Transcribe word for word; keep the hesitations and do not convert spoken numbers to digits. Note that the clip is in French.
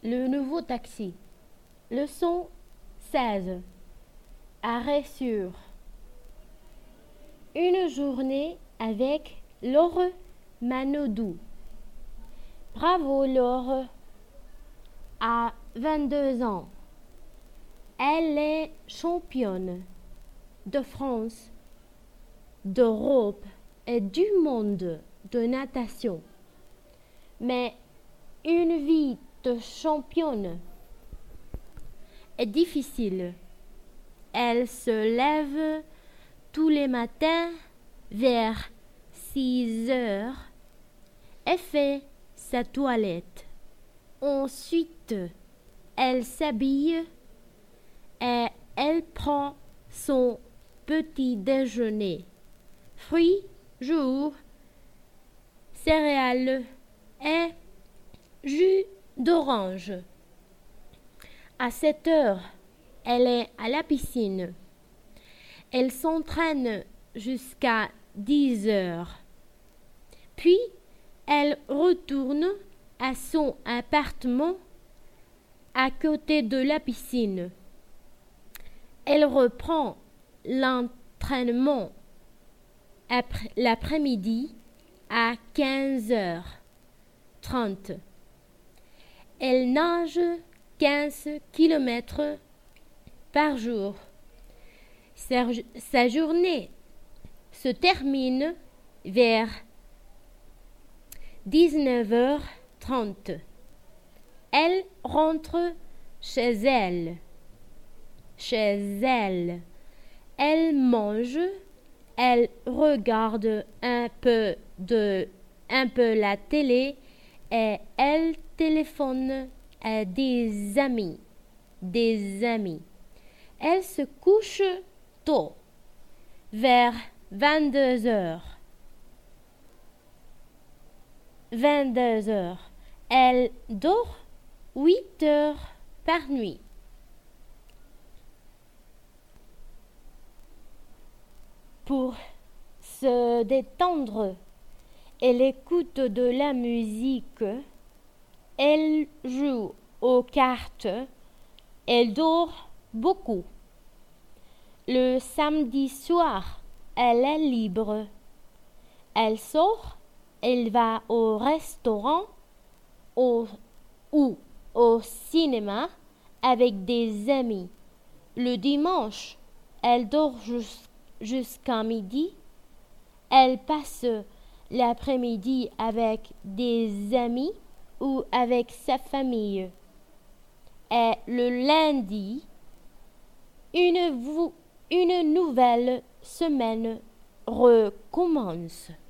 Le nouveau taxi. Leçon seize. Arrêt sur. Une journée avec Laure Manodou. Bravo Laure. À vingt-deux ans. Elle est championne de France, d'Europe et du monde de natation. Mais une vie de championne est difficile. Elle se lève tous les matins vers six heures et fait sa toilette. Ensuite, elle s'habille et elle prend son petit déjeuner. Fruits, jour, céréales et jus d'orange. À sept heures, elle est à la piscine. Elle s'entraîne jusqu'à dix heures. Puis, elle retourne à son appartement à côté de la piscine. Elle reprend l'entraînement après l'après-midi à quinze heures trente. Elle nage quinze kilomètres par jour. Sa, sa journée se termine vers dix-neuf heures trente. Elle rentre chez elle. Chez elle. Elle mange, elle regarde un peu de un peu la télé et elle téléphone à des amis, des amis. Elle se couche tôt, vers vingt-deux heures. vingt-deux heures. Elle dort huit heures par nuit. Pour se détendre, elle écoute de la musique, elle joue aux cartes, elle dort beaucoup. Le samedi soir, elle est libre. Elle sort, elle va au restaurant au, ou au cinéma avec des amis. Le dimanche, elle dort jusqu'à jusqu'à midi. Elle passe l'après-midi avec des amis ou avec sa famille. Et le lundi, une, une nouvelle semaine recommence.